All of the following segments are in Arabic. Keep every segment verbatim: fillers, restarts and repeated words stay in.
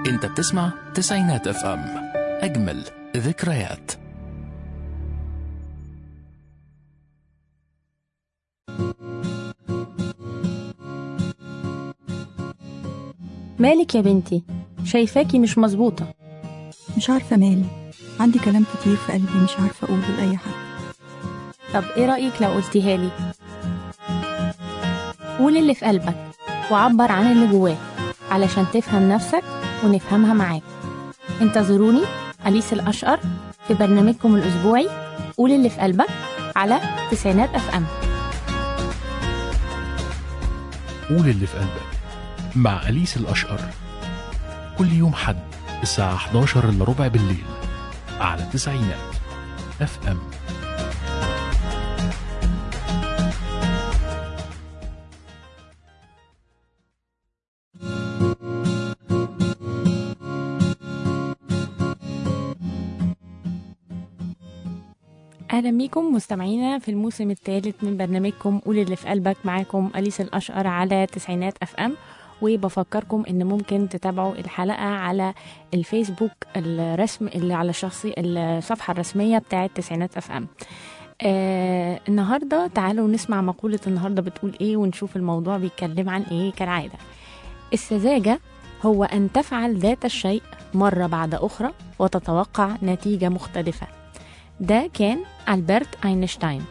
انت بتسمع تسعينات اف ام، اجمل ذكريات. مالك يا بنتي؟ شايفاكي مش مظبوطة. مش عارفة مالي، عندي كلام كتير في قلبي مش عارفة أقوله لأي حد. طب ايه رأيك لو قلتيها لي؟ قول اللي في قلبك وعبر عن اللي جواك علشان تفهم نفسك ونفهمها معاك. انتظروني أليس الأشقر في برنامجكم الأسبوعي قول اللي في قلبك على تسعينات اف ام. قول اللي في قلبك مع أليس الأشقر، كل يوم حد الساعة حداشر إلا ربع بالليل على تسعينات اف ام. أهلا بيكم مستمعينا في الموسم الثالث من برنامجكم قول اللي في قلبك. معاكم أليس الأشقر على تسعينات اف ام، وبفكركم ان ممكن تتابعوا الحلقة على الفيسبوك الرسم اللي على شخصي الصفحة الرسمية بتاعة تسعينات اف ام. آه النهاردة تعالوا نسمع مقولة النهاردة بتقول ايه ونشوف الموضوع بيتكلم عن ايه. كالعادة، السذاجة هو ان تفعل ذات الشيء مرة بعد اخرى وتتوقع نتيجة مختلفة. ده كان ألبرت أينشتاين.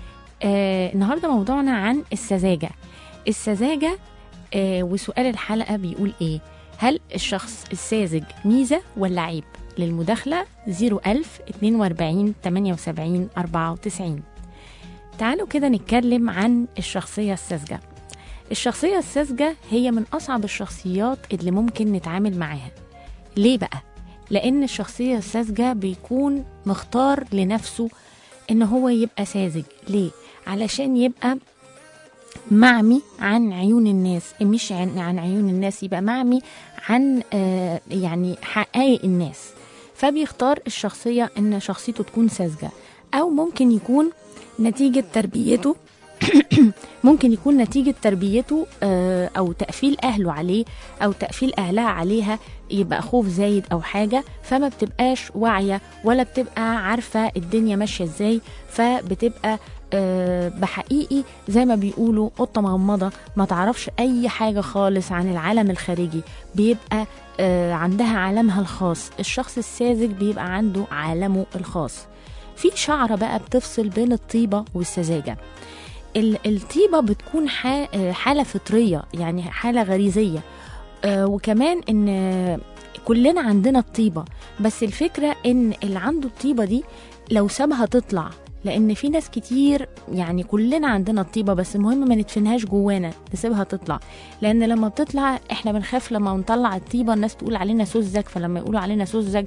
آه النهاردة موضوعنا عن السذاجة. السذاجة آه وسؤال الحلقة بيقول ايه؟ هل الشخص الساذج ميزة ولا عيب؟ للمداخلة صفر ألف اتنين وأربعين تمانية وسبعين أربعة وتسعين. تعالوا كده نتكلم عن الشخصية الساذجة. الشخصية الساذجة هي من أصعب الشخصيات اللي ممكن نتعامل معاها. ليه بقى؟ لأن الشخصية الساذجة بيكون مختار لنفسه إن هو يبقى ساذج. ليه؟ علشان يبقى معمي عن عيون الناس، مش عن, عن عيون الناس، يبقى معمي عن آه يعني حقائق الناس. فبيختار الشخصية إن شخصيته تكون ساذجة، أو ممكن يكون نتيجة تربيته ممكن يكون نتيجة تربيته آه أو تقفيل أهله عليه أو تقفيل أهلها عليها، يبقى خوف زايد أو حاجة، فما بتبقاش واعية ولا بتبقى عارفة الدنيا ماشية ازاي، فبتبقى أه بحقيقي زي ما بيقولوا قطة مغمضة ما تعرفش أي حاجة خالص عن العالم الخارجي، بيبقى أه عندها عالمها الخاص. الشخص الساذج بيبقى عنده عالمه الخاص. في شعرة بقى بتفصل بين الطيبة والسذاجة. الطيبة بتكون حالة فطرية، يعني حالة غريزية، أه وكمان ان كلنا عندنا الطيبة، بس الفكرة ان اللي عنده الطيبة دي لو سابها تطلع، لان في ناس كتير يعني كلنا عندنا الطيبة بس المهم ما ندفنهاش جوانا، نسيبها تطلع، لان لما بتطلع احنا بنخاف لما نطلع الطيبة الناس تقول علينا سذج، فلما يقولوا علينا سذج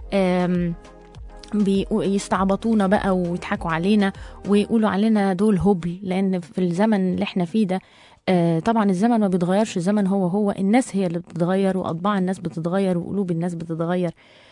يستعبطونا بقى ويضحكوا علينا ويقولوا علينا دول هبل، لان في الزمن اللي احنا فيه ده آه طبعا الزمن ما بيتغيرش، الزمن هو هو، الناس هي اللي بتتغير واطباع الناس بتتغير وقلوب الناس بتتغير.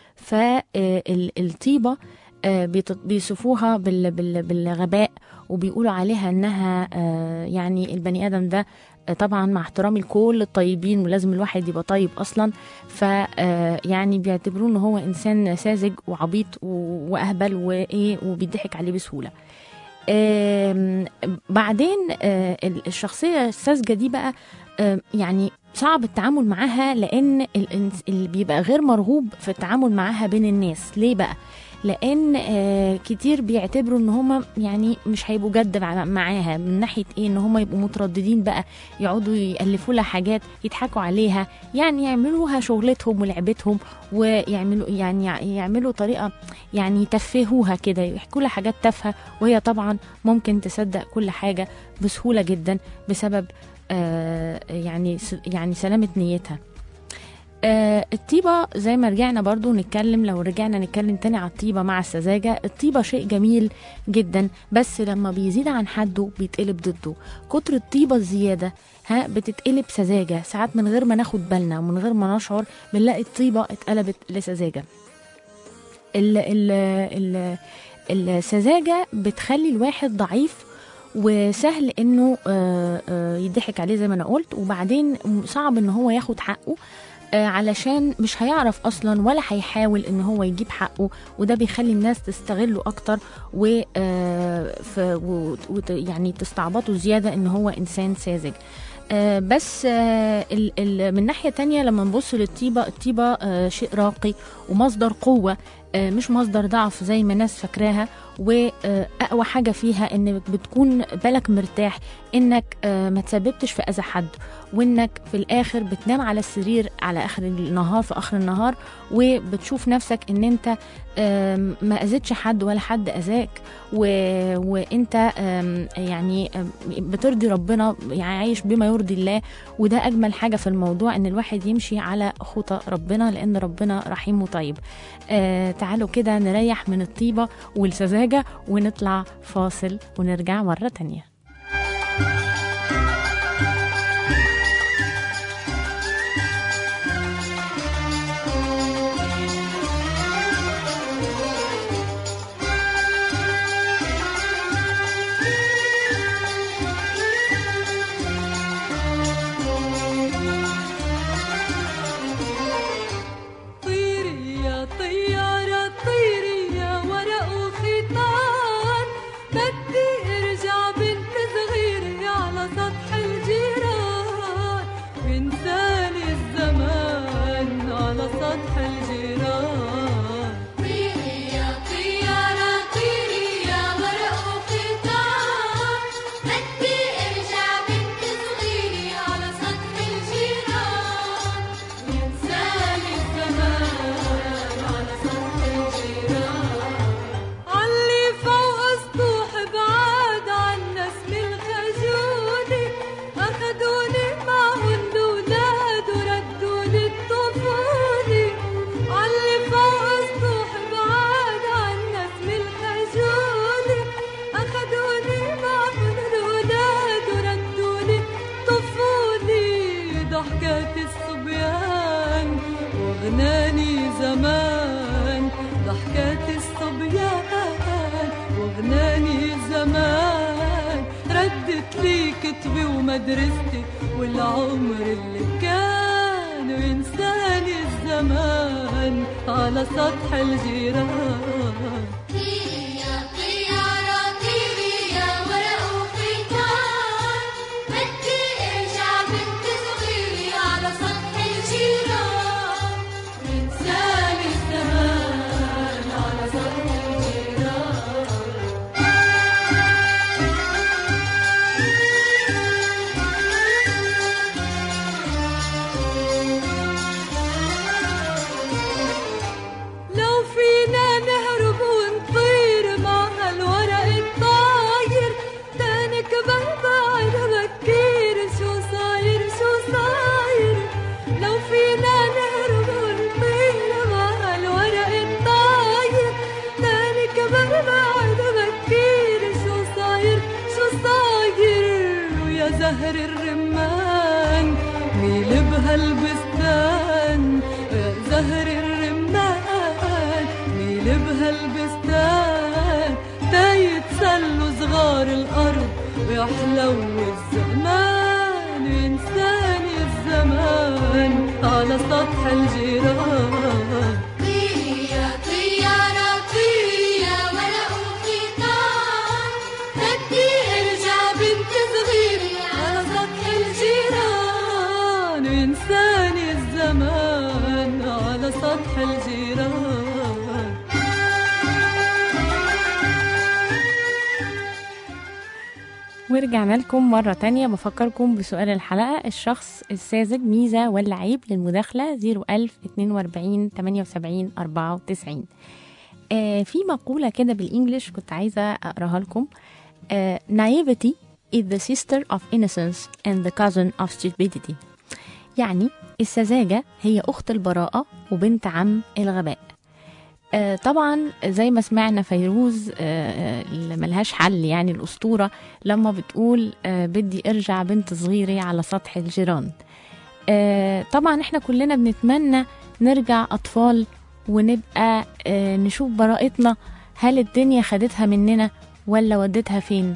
فالطيبة آه بيصفوها بال بال بالغباء، وبيقولوا عليها انها آه يعني البني ادم ده آه طبعا مع احترامي لكل الطيبين ولازم الواحد يبقى طيب اصلا، ف يعني بيعتبروه ان هو انسان ساذج وعبيط واهبل وايه وبيضحك عليه بسهوله. آه بعدين آه الشخصيه الساذجه دي بقى آه يعني صعب التعامل معاها، لان اللي بيبقى غير مرغوب في التعامل معاها بين الناس. ليه بقى؟ لان آه كتير بيعتبروا ان هم يعني مش هيبقوا جد معاها، من ناحيه ايه؟ ان هم يبقوا مترددين بقى، يقعدوا يالفوا لها حاجات يضحكوا عليها، يعني يعملوها شغلتهم ولعبتهم، ويعملوا يعني يعملوا طريقه يعني يتفهوها كده، يحكوا لها حاجات تافهه، وهي طبعا ممكن تصدق كل حاجه بسهوله جدا بسبب آه يعني يعني سلامه نيتها. آه الطيبة زي ما رجعنا برضو نتكلم، لو رجعنا نتكلم تاني على الطيبة مع السذاجة، الطيبة شيء جميل جدا، بس لما بيزيد عن حده بيتقلب ضده. كتر الطيبة الزيادة ها بتتقلب سذاجة، ساعات من غير ما ناخد بالنا ومن غير ما نشعر بنلاقي الطيبة اتقلبت لسذاجة. ال ال ال السذاجة بتخلي الواحد ضعيف وسهل انه يضحك عليه زي ما انا قلت، وبعدين صعب ان هو ياخد حقه. آه علشان مش هيعرف اصلا ولا هيحاول ان هو يجيب حقه، وده بيخلي الناس تستغله اكتر و آه يعني تستعبطه زياده ان هو انسان ساذج. آه بس آه ال ال من ناحيه تانية لما نبص للطيبه، الطيبه آه شيء راقي ومصدر قوه، آه مش مصدر ضعف زي ما ناس فاكراها. واقوى حاجه فيها انك بتكون بالك مرتاح انك آه ما تسببتش في اذى حد، وانك في الاخر بتنام على السرير على اخر النهار في اخر النهار وبتشوف نفسك ان انت آه ما اذيتش حد ولا حد اذاك، وانت آه يعني آه بترضي ربنا، يعني عايش بما يرضي الله. وده اجمل حاجه في الموضوع، ان الواحد يمشي على خطى ربنا، لان ربنا رحيم وطيب. آه تعالوا كده نريح من الطيبه والسذاجه ونطلع فاصل ونرجع مرة تانية. مدرستي والعمر اللي كان وينساني الزمان على سطح الجيران. طيري يا طيارة طيري يا ورق وخيطان، بدي ارجع بنت صغيري على سطح الجيران، وينساني الزمان على سطح الجيران. زهر الرمان ميل بهالبستان، زهر الرمان ميل بهالبستان، تا يتسلوا صغار الأرض ويحلو الزمان، وينساني الزمان على سطح الجيران. طيري يا طيارة طيري يا ورق وخيطان، بدي ارجع بنت صغيري على سطح الجيران، وينساني الزمان على سطح الجيران. ورجعنا لكم مرة تانية. بفكركم بسؤال الحلقة: الشخص الساذج ميزة ولا عيب؟ للمداخلة صفر ألف اتنين وأربعين تمانية وسبعين أربعة وتسعين. آه في مقولة كده بالإنجليش كنت عايزة أقراها لكم: آه naivety is the sister of innocence and the cousin of stupidity. يعني السذاجة هي أخت البراءة وبنت عم الغباء. آه طبعا زي ما سمعنا فيروز آه اللي ملهاش حل، يعني الأسطورة، لما بتقول آه بدي ارجع بنت صغيري على سطح الجيران. آه طبعا احنا كلنا بنتمنى نرجع أطفال ونبقى آه نشوف براءتنا، هل الدنيا خدتها مننا ولا ودتها فين؟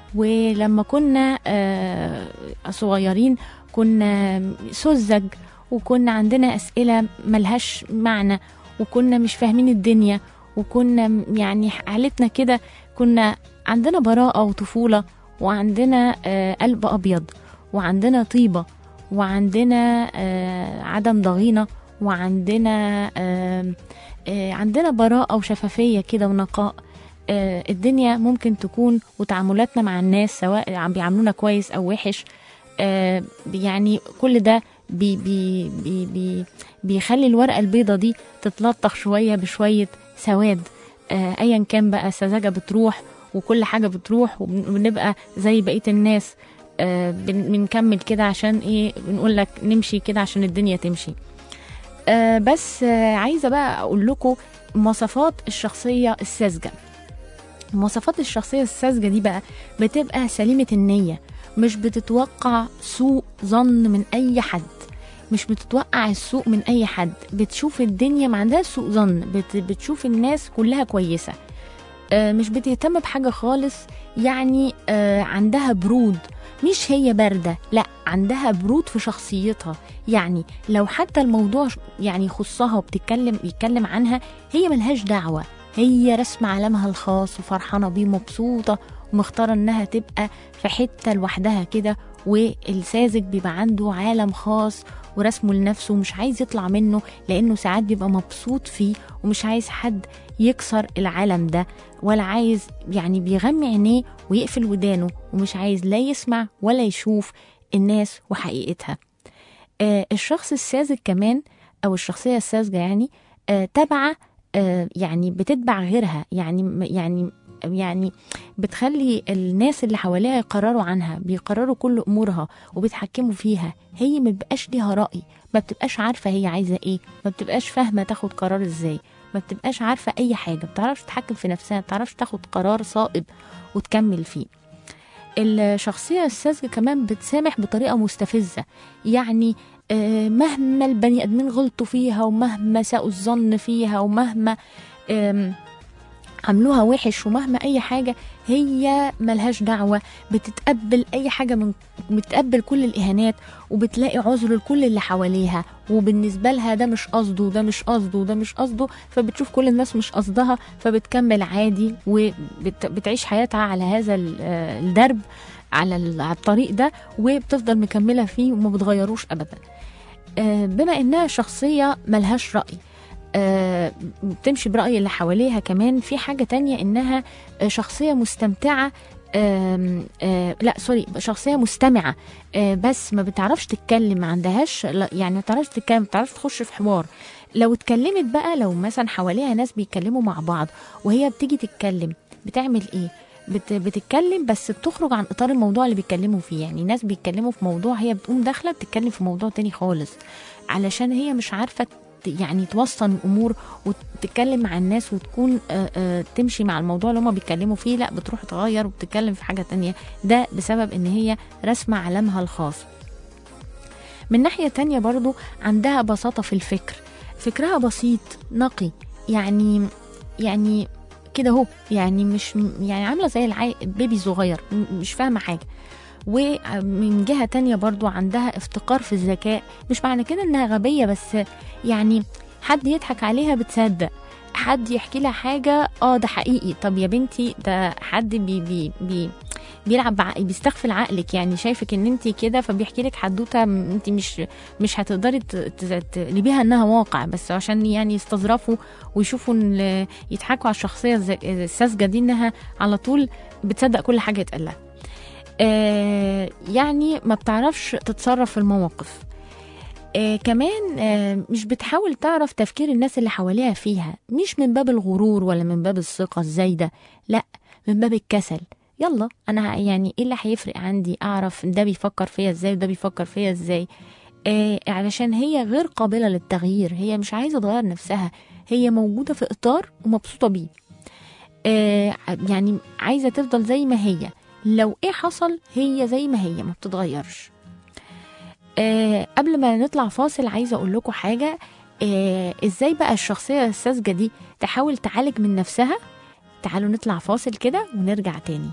ولما كنا آه صغيرين كنا سذج وكنا عندنا أسئلة ملهاش معنى، وكنا مش فاهمين الدنيا، وكنا يعني حالتنا كده، كنا عندنا براءة وطفولة، وعندنا آه قلب أبيض، وعندنا طيبة، وعندنا آه عدم ضغينة، وعندنا آه آه عندنا براءة وشفافية كده ونقاء. آه الدنيا ممكن تكون وتعاملاتنا مع الناس سواء عم بيعاملونا كويس أو وحش، آه يعني كل ده بي بي بي بي بيخلي الورقة البيضة دي تتلطخ شوية بشوية سواد. آه أيا كان بقى، السذاجة بتروح وكل حاجة بتروح، وبنبقى زي بقية الناس آه بنكمل كده عشان ايه، بنقول لك نمشي كده عشان الدنيا تمشي. آه بس آه عايزة بقى أقول لكم مواصفات الشخصية الساذجة. مواصفات الشخصية الساذجة دي بقى بتبقى سليمة النية، مش بتتوقع سوء ظن من أي حد، مش بتتوقع السوء من أي حد، بتشوف الدنيا ما عندها سوء ظن، بت بتشوف الناس كلها كويسة، آه مش بتهتم بحاجة خالص. يعني آه عندها برود، مش هي باردة، لا عندها برود في شخصيتها. يعني لو حتى الموضوع يعني يخصها وبتتكلم يتكلم عنها، هي ملهاش دعوة، هي رسم علامها الخاص وفرحانة بيه، مبسوطة ومختارة انها تبقى في حتة لوحدها كده. والساذج بيبقى عنده عالم خاص ورسمه لنفسه، ومش عايز يطلع منه، لانه ساعات بيبقى مبسوط فيه ومش عايز حد يكسر العالم ده، ولا عايز يعني بيغمي عينيه ويقفل ودانه، ومش عايز لا يسمع ولا يشوف الناس وحقيقتها. آه الشخص الساذج كمان او الشخصية الساذجة يعني آه تبعه، آه يعني بتتبع غيرها، يعني يعني يعني بتخلي الناس اللي حواليها يقرروا عنها، بيقرروا كل امورها وبيتحكموا فيها. هي ما بتبقاش ليها رأي، ما بتبقاش عارفة هي عايزة ايه، ما بتبقاش فاهمة تاخد قرار ازاي، ما بتبقاش عارفة اي حاجة، ما بتعرفش تتحكم في نفسها، ما بتعرفش تاخد قرار صائب وتكمل فيه. الشخصية الساذجة كمان بتسامح بطريقة مستفزة، يعني آه مهما البني ادمين غلطوا فيها، ومهما ساءوا الظن فيها، ومهما عملوها وحش، ومهما اي حاجة هي ملهاش دعوة، بتتقبل اي حاجة، من بتتقبل كل الاهانات، وبتلاقي عذر لكل اللي حواليها، وبالنسبة لها ده مش قصده، ده مش قصده، ده مش قصده، فبتشوف كل الناس مش قصدها، فبتكمل عادي وبتعيش حياتها على هذا الدرب، على الطريق ده، وبتفضل مكملة فيه وما بتغيروش ابدا. بما انها شخصية ملهاش رأي، آه، بتمشي برأي اللي حواليها. كمان في حاجة تانية، إنها شخصية مستمتعة، آه آه لا سوري شخصية مستمعة، آه بس ما بتعرفش تتكلم، ما عندهاش يعني ما بتعرفش تتكلم، ما بتعرفش تخش في حوار. لو اتكلمت بقى، لو مثلا حواليها ناس بيتكلموا مع بعض وهي بتيجي تتكلم، بتعمل ايه؟ بت بتتكلم بس بتخرج عن اطار الموضوع اللي بيتكلموا فيه. يعني ناس بيتكلموا في موضوع، هي بتقوم داخله بتتكلم في موضوع تاني خالص، علشان هي مش عارفه يعني توصل الامور وتتكلم مع الناس وتكون آآ آآ تمشي مع الموضوع اللي هما بيتكلموا فيه، لا بتروح تغير وبتتكلم في حاجه تانية. ده بسبب ان هي رسمه علامها الخاص. من ناحيه تانية برضو عندها بساطه في الفكر، فكرها بسيط نقي، يعني يعني كده اهو، يعني مش يعني عامله زي العي... بيبي صغير مش فاهمه حاجه. ومن جهة تانية برضو عندها افتقار في الذكاء، مش معنى كده انها غبية، بس يعني حد يضحك عليها بتصدق، حد يحكي لها حاجة اه ده حقيقي، طب يا بنتي ده حد بي بي بي بيلعب بع... بيستغفل عقلك، يعني شايفك ان انت كده فبيحكي لك حدوته انت مش مش هتقدري تقلبيها انها واقع، بس عشان يعني يستظرفوا ويشوفوا ان يضحكوا على الشخصية الساذجة دي انها على طول بتصدق كل حاجة يتقال لها. آه يعني ما بتعرفش تتصرف في المواقف. آه كمان آه مش بتحاول تعرف تفكير الناس اللي حواليها فيها، مش من باب الغرور ولا من باب الثقة الزايدة، لا من باب الكسل. يلا انا يعني ايه اللي هيفرق عندي اعرف ده بيفكر فيا ازاي وده بيفكر فيا ازاي؟ آه علشان هي غير قابلة للتغيير، هي مش عايزة تغير نفسها، هي موجودة في اطار ومبسوطة بيه. آه يعني عايزة تفضل زي ما هي، لو ايه حصل هي زي ما هي ما بتتغيرش. آه قبل ما نطلع فاصل عايزة اقول لكم حاجة، آه ازاي بقى الشخصية الساذجة دي تحاول تعالج من نفسها. تعالوا نطلع فاصل كده ونرجع تاني.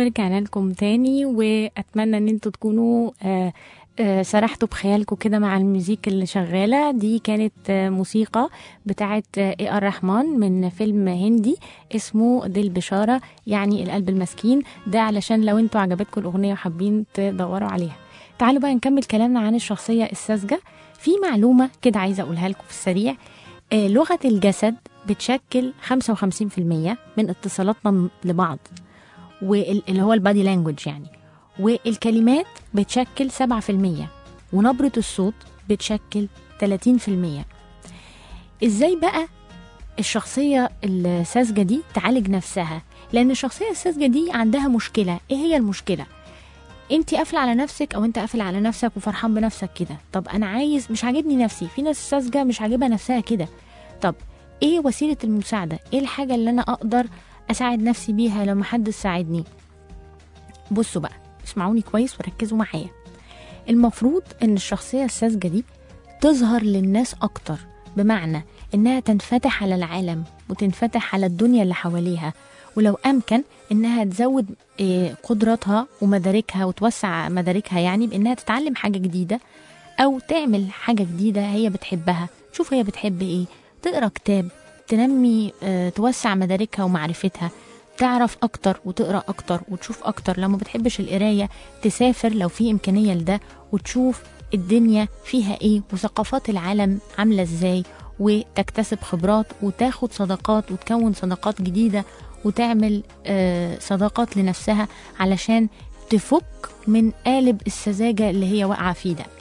ورجعنا لكم تاني، واتمنى ان انتوا تكونوا آه آه سرحتوا بخيالكم كده مع الميوزيك اللي شغالة دي. كانت آه موسيقى بتاعت آه اي ار رحمن من فيلم هندي اسمه دي البشارة، يعني القلب المسكين. ده علشان لو انتوا عجبتكم الأغنية وحابين تدوروا عليها. تعالوا بقى نكمل كلامنا عن الشخصية الساذجة. في معلومة كده عايزة أقولها لكم في السريع. آه لغة الجسد بتشكل خمسة وخمسين بالمية من اتصالاتنا لبعض، واللي هو البادي لانجوج يعني. والكلمات بتشكل سبعة في المية، ونبرة الصوت بتشكل ثلاثين في المية. ازاي بقى الشخصية الساذجة دي تعالج نفسها؟ لأن الشخصية الساذجة دي عندها مشكلة. ايه هي المشكلة؟ انت قافله على نفسك، او انت قافل على نفسك وفرحان بنفسك كده. طب انا عايز، مش عاجبني نفسي. في ناس ساذجه مش عاجبها نفسها كده. طب ايه وسيله المساعده؟ ايه الحاجه اللي انا اقدر اساعد نفسي بيها لو محدش ساعدني؟ بصوا بقى، اسمعوني كويس وركزوا معايا. المفروض ان الشخصيه الساذجه دي تظهر للناس اكتر، بمعنى انها تنفتح على العالم وتنفتح على الدنيا اللي حواليها، ولو أمكن إنها تزود قدراتها ومداركها وتوسع مداركها، يعني بإنها تتعلم حاجة جديدة أو تعمل حاجة جديدة هي بتحبها. شوف هي بتحب إيه، تقرأ كتاب، تنمي توسع مداركها ومعرفتها، تعرف أكتر وتقرأ أكتر وتشوف أكتر. لو ما بتحبش القراية تسافر لو في إمكانية لده، وتشوف الدنيا فيها إيه وثقافات العالم عاملة إزاي، وتكتسب خبرات وتاخد صداقات وتكون صداقات جديدة، وتعمل صداقات لنفسها علشان تفك من قالب السذاجة اللي هي واقعة فيه ده.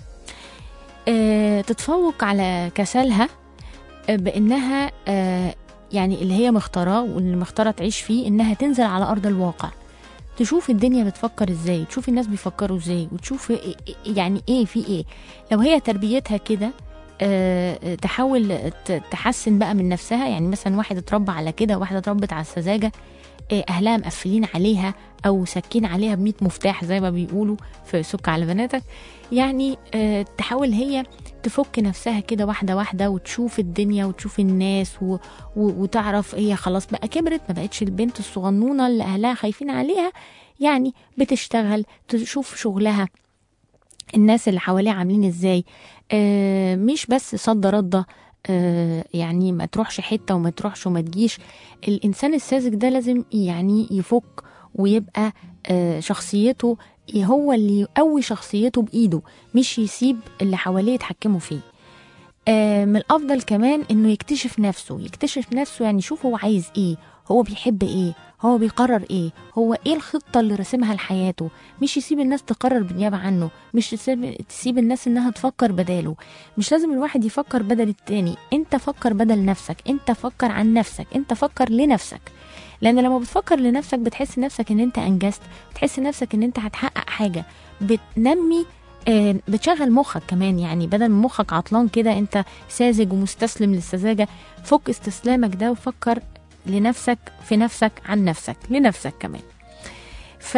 تتفوق على كسلها بأنها يعني اللي هي مختارة واللي مختارة تعيش فيه، إنها تنزل على أرض الواقع، تشوف الدنيا بتفكر إزاي، تشوف الناس بيفكروا إزاي، وتشوف يعني إيه في إيه. لو هي تربيتها كده أه تحاول تحسن بقى من نفسها. يعني مثلا واحدة اتربى على كده، واحدة اتربت على السذاجة، أه أهلها مقفلين عليها أو سكين عليها بمية مفتاح زي ما بيقولوا في سك على بناتك. يعني أه تحاول هي تفك نفسها كده واحدة واحدة، وتشوف الدنيا وتشوف الناس و... و... وتعرف هي خلاص بقى كبرت، ما بقتش البنت الصغنونة اللي أهلها خايفين عليها. يعني بتشتغل، تشوف شغلها، الناس اللي حواليها عاملين ازاي. آه مش بس صد رده، آه يعني ما تروحش حته وما تروحش وما تجيش. الانسان الساذج ده لازم يعني يفك ويبقى آه شخصيته هو اللي يقوي شخصيته بايده، مش يسيب اللي حواليه يتحكموا فيه. آه من الافضل كمان انه يكتشف نفسه. يكتشف نفسه يعني يشوف هو عايز ايه، هو بيحب ايه، هو بيقرر ايه، هو ايه الخطة اللي رسمها لحياته. مش يسيب الناس تقرر بالنيابة عنه، مش تسيب الناس انها تفكر بداله. مش لازم الواحد يفكر بدل التاني، انت فكر بدل نفسك، انت فكر عن نفسك، انت فكر لنفسك. لان لما بتفكر لنفسك بتحس نفسك ان انت انجزت، بتحس نفسك ان انت هتحقق حاجة، بتنمي آه بتشغل مخك كمان. يعني بدل ما مخك عطلان كده انت ساذج ومستسلم للسذاجة، فك استسلامك ده وفكر لنفسك، في نفسك، عن نفسك، لنفسك كمان. ف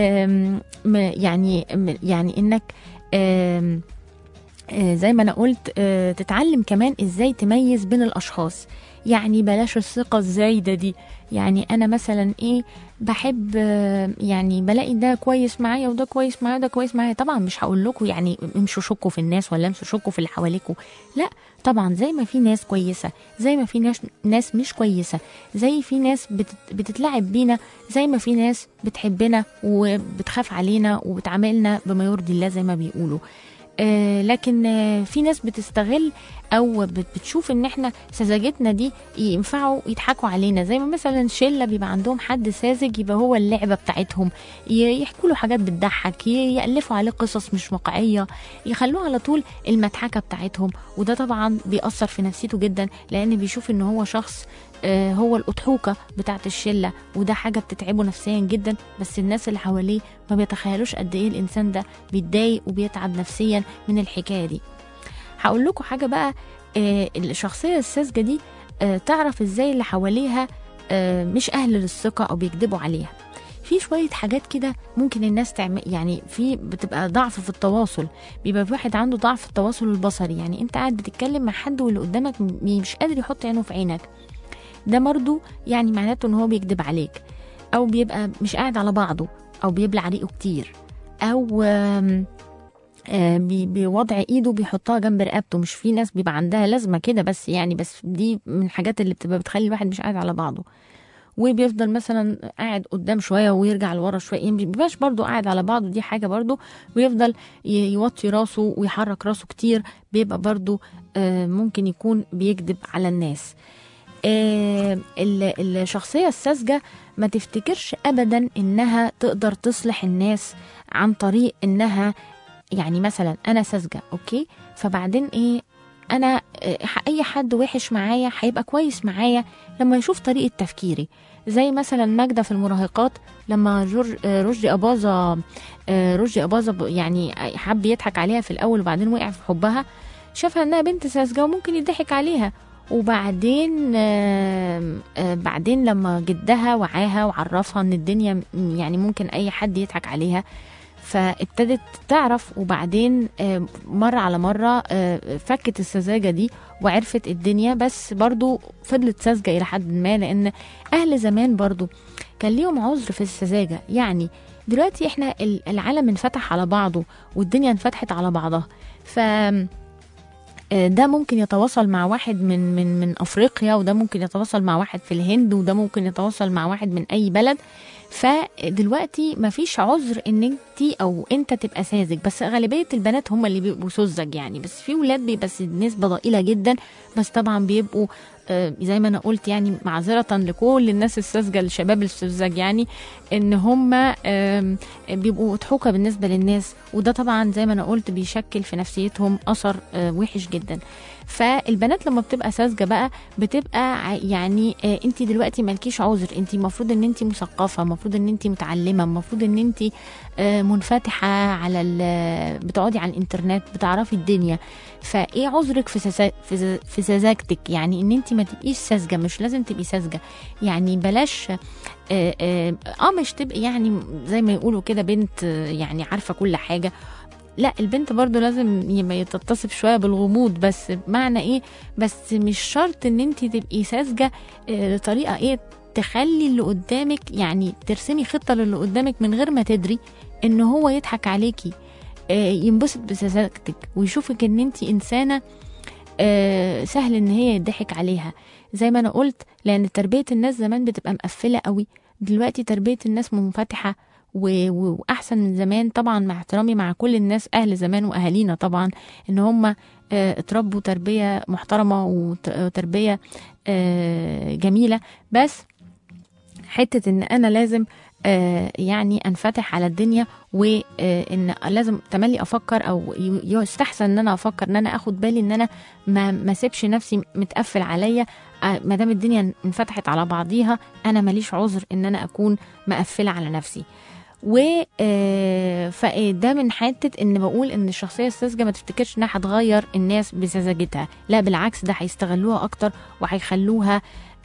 يعني يعني انك زي ما انا قلت تتعلم كمان ازاي تميز بين الاشخاص. يعني بلاش الثقة الزايدة دي. يعني انا مثلا ايه بحب، يعني بلاقي ده كويس معايا وده كويس معايا وده كويس معايا. طبعا مش هقول لكم يعني امشوا شكوا في الناس ولا امشوا شكوا في اللي حواليكم، لا طبعا. زي ما في ناس كويسة، زي ما في ناس ناس مش كويسة، زي في ناس بتتلعب بينا، زي ما في ناس بتحبنا وبتخاف علينا وبتعاملنا بما يرضي الله زي ما بيقولوا. آه لكن آه في ناس بتستغل او بتشوف ان احنا سذاجتنا دي ينفعوا يضحكوا علينا. زي ما مثلا شله بيبقى عندهم حد ساذج، يبقى هو اللعبه بتاعتهم، يحكوا له حاجات بتضحك، يالفوا عليه قصص مش واقعيه، يخلوه على طول المضحكه بتاعتهم. وده طبعا بيأثر في نفسيته جدا، لان بيشوف ان هو شخص آه هو الأضحوكة بتاعت الشلة، وده حاجة بتتعبه نفسيا جدا. بس الناس اللي حواليه ما بيتخيلوش قد ايه الإنسان ده بيتضايق وبيتعب نفسيا من الحكاية دي. هقول لكم حاجة بقى، آه الشخصية الساذجة دي آه تعرف ازاي اللي حواليها آه مش أهل للثقة أو بيكذبوا عليها. في شوية حاجات كده ممكن الناس تعمل، يعني في بتبقى ضعف في التواصل. بيبقى في واحد عنده ضعف في التواصل البصري، يعني انت قاعد بتتكلم مع حد واللي قدامك مش قادر يحط عينه في عينك، ده برضو يعني معناته ان هو بيكذب عليك، او بيبقى مش قاعد على بعضه، او بيبلع ريقه كتير، او بوضع ايده بيحطها جنب رقبته. مش في ناس بيبقى عندها لازمه كده، بس يعني بس دي من الحاجات اللي بتبقى بتخلي الواحد مش قاعد على بعضه، وبيفضل مثلا قاعد قدام شويه ويرجع لورا شويه، يعني مبيبقاش برضو قاعد على بعضه، دي حاجه برضو. ويفضل يوطي راسه ويحرك راسه كتير، بيبقى برضو ممكن يكون بيكذب على الناس. الشخصيه الساذجه ما تفتكرش ابدا انها تقدر تصلح الناس عن طريق انها يعني مثلا انا ساذجه اوكي، فبعدين ايه انا اي حد وحش معايا هيبقى كويس معايا لما يشوف طريقه تفكيري. زي مثلا ماجدة في المراهقات لما رشدي أباظة رشدي أباظة يعني حب يضحك عليها في الاول وبعدين وقع في حبها، شافها انها بنت ساذجه وممكن يضحك عليها، وبعدين آآ آآ بعدين لما جدها وعاها وعرفها ان الدنيا يعني ممكن اي حد يضحك عليها، فابتدت تعرف، وبعدين مرة على مرة فكت السذاجة دي وعرفت الدنيا، بس برضو فضلت ساذجة إلى حد ما، لأن أهل زمان برضو كان ليهم عذر في السذاجة. يعني دلوقتي احنا العالم انفتح على بعضه والدنيا انفتحت على بعضها، ف ده ممكن يتواصل مع واحد من من من افريقيا، وده ممكن يتواصل مع واحد في الهند، وده ممكن يتواصل مع واحد من اي بلد. فدلوقتي مفيش عذر ان انت او انت تبقى ساذج، بس غالبيه البنات هم اللي بيبقوا سذج يعني، بس في ولاد بيبقى بس نسبه ضئيله جدا، بس طبعا بيبقوا آه زي ما انا قلت يعني معذره لكل الناس الساذجه الشباب السذج يعني ان هم آه بيبقوا اضحوكه بالنسبه للناس، وده طبعا زي ما انا قلت بيشكل في نفسيتهم اثر آه وحش جدا. فالبنات لما بتبقى ساذجه بقى بتبقى يعني آه انت دلوقتي مالكيش عذر، انت المفروض ان انت مثقفه، المفروض ان انت متعلمه، المفروض ان انت آه منفتحه على بتقعدي على الانترنت بتعرفي الدنيا، فايه عذرك في سسا في, في سذاجتك؟ يعني ان انت ما تبقيش ساذجه، مش لازم تبقي ساذجه يعني، بلاش اه, آه, اه مش تبقي يعني زي ما يقولوا كده بنت يعني عارفه كل حاجه، لا البنت برضو لازم تتصف شويه بالغموض، بس معنى ايه، بس مش شرط ان انت تبقي ساذجه بطريقه ايه تخلي اللي قدامك يعني ترسمي خطه للي قدامك من غير ما تدري ان هو يضحك عليكي، ينبسط بسذاجتك ويشوفك ان انت انسانه سهل ان هي يضحك عليها. زي ما انا قلت لان تربيه الناس زمان بتبقى مقفله قوي، دلوقتي تربيه الناس منفتحه واحسن من زمان، طبعا مع احترامي مع كل الناس اهل زمان واهالينا طبعا ان هم اتربوا تربيه محترمه وتربيه جميله، بس حته ان انا لازم يعني انفتح على الدنيا، وان لازم تملي افكر او يستحسن ان انا افكر ان انا اخد بالي ان انا ما ما سيبش نفسي متقفل عليا، ما دام الدنيا انفتحت على بعضيها انا ماليش عذر ان انا اكون مقفله على نفسي. و فده من حته ان بقول ان الشخصيه الساذجه ما تفتكرش انها هتغير الناس بسذاجتها، لا بالعكس ده هيستغلوها اكتر وهيخلوها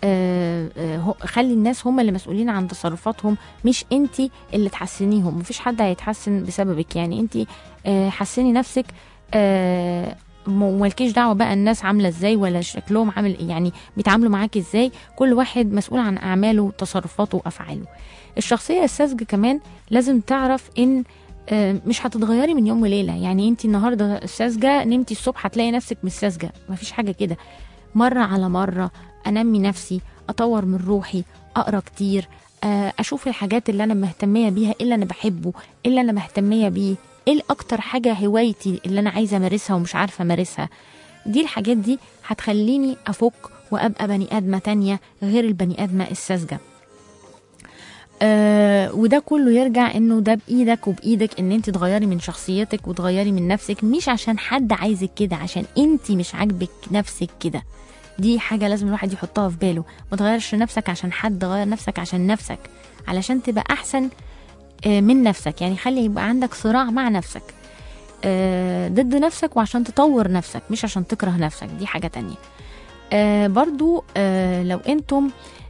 خلي الناس هم اللي مسؤولين عن تصرفاتهم، مش انتي اللي تحسنيهم، مفيش حد هيتحسن بسببك يعني، انتي حسني نفسك، مالكيش دعوه بقى الناس عامله ازاي ولا شكلهم عامل يعني بيتعاملوا معاكي ازاي، كل واحد مسؤول عن اعماله وتصرفاته وافعاله. الشخصيه الساذجه كمان لازم تعرف ان مش هتتغيري من يوم وليله، يعني انتي النهارده ساذجه نمتي الصبح هتلاقي نفسك مش ساذجه، مفيش حاجه كده، مره على مره انمي نفسي، اطور من روحي، اقرا كتير، اشوف الحاجات اللي انا مهتميه بيها، ايه اللي انا بحبه، ايه اللي انا مهتميه بيه، ايه اكتر حاجه هوايتي اللي انا عايزه امارسها ومش عارفه امارسها. دي الحاجات دي هتخليني افك وابقى بني ادمه تانية غير البني ادمه الساذجه. أه وده كله يرجع انه ده بايدك وبايدك ان انت تغيري من شخصيتك وتغيري من نفسك، مش عشان حد عايزك كده، عشان انت مش عاجبك نفسك كده. دي حاجة لازم الواحد يحطها في باله، ما تغيرش نفسك عشان حد، غير نفسك عشان نفسك، علشان تبقى أحسن من نفسك، يعني خلي يبقى عندك صراع مع نفسك ضد نفسك وعشان تطور نفسك مش عشان تكره نفسك، دي حاجة تانية. برضو لو انتم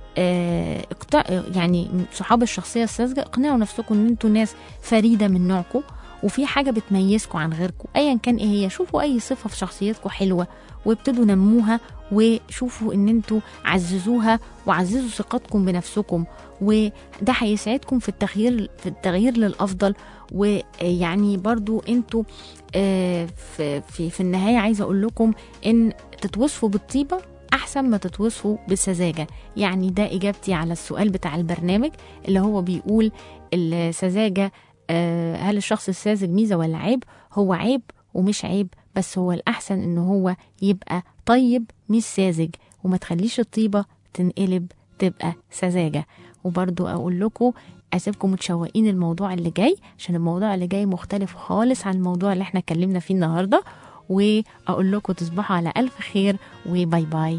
يعني صحاب الشخصية الساذجة اقنعوا نفسكم ان انتم ناس فريدة من نوعكم وفي حاجة بتميزكم عن غيركم ايا كان ايه هي، شوفوا اي صفة في شخصيتكم حلوة وابتدوا نموها، وشوفوا ان انتوا عززوها وعززوا ثقتكم بنفسكم، وده هيساعدكم في التغيير في التغيير للافضل. ويعني برضو انتوا في في في النهايه عايزه اقول لكم ان تتوصفوا بالطيبه احسن ما تتوصفوا بالسذاجه. يعني ده اجابتي على السؤال بتاع البرنامج اللي هو بيقول السذاجه هل الشخص الساذج ميزه ولا عيب؟ هو عيب ومش عيب، بس هو الأحسن إنه هو يبقى طيب مش ساذج، وما تخليش الطيبة تنقلب تبقى سذاجة. وبرضو أقول لكم أسيبكم متشوقين الموضوع اللي جاي، عشان الموضوع اللي جاي مختلف خالص عن الموضوع اللي احنا اتكلمنا فيه النهاردة. وأقول لكم تصبحوا على ألف خير وباي باي.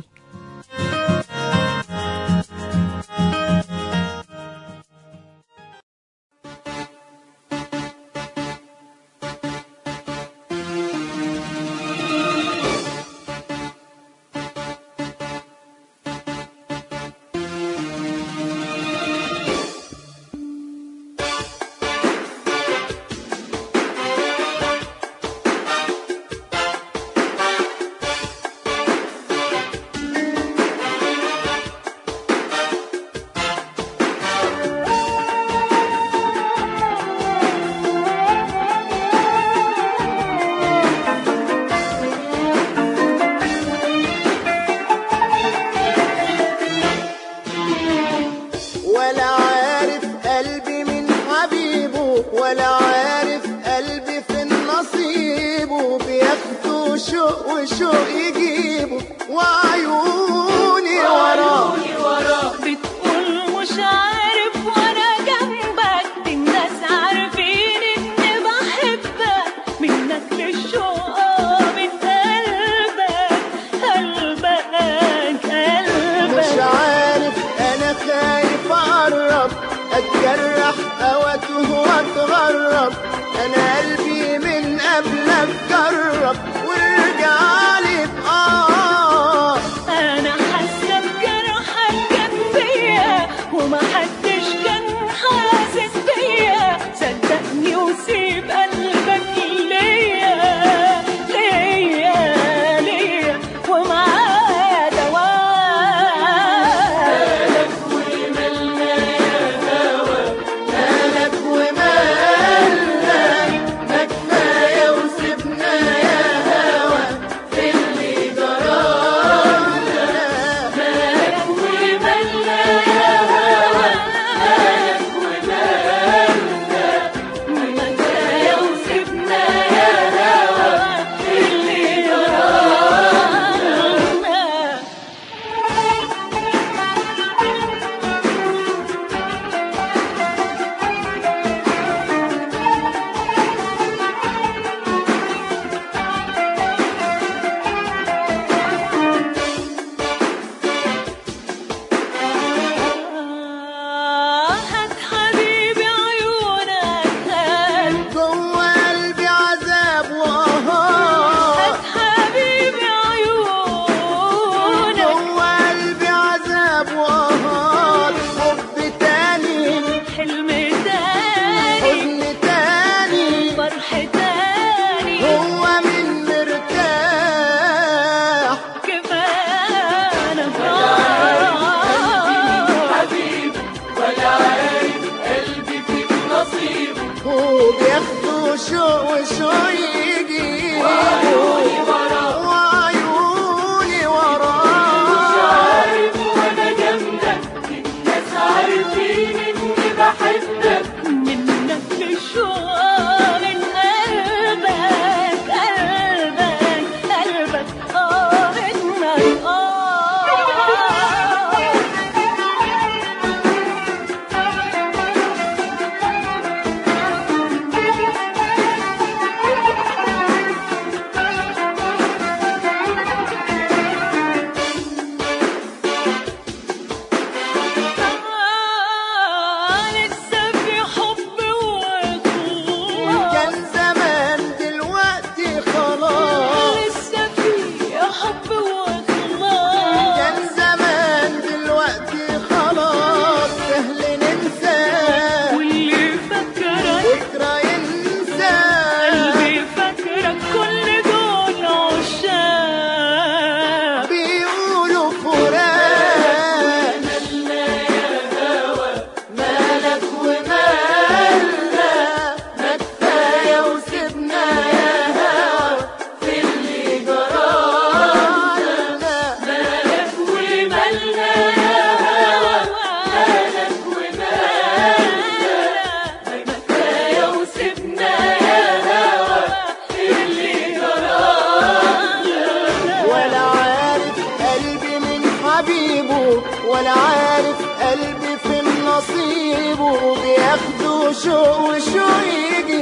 ولا عارف قلبي في نصيبه، بياخدوا شوق وشوق يجي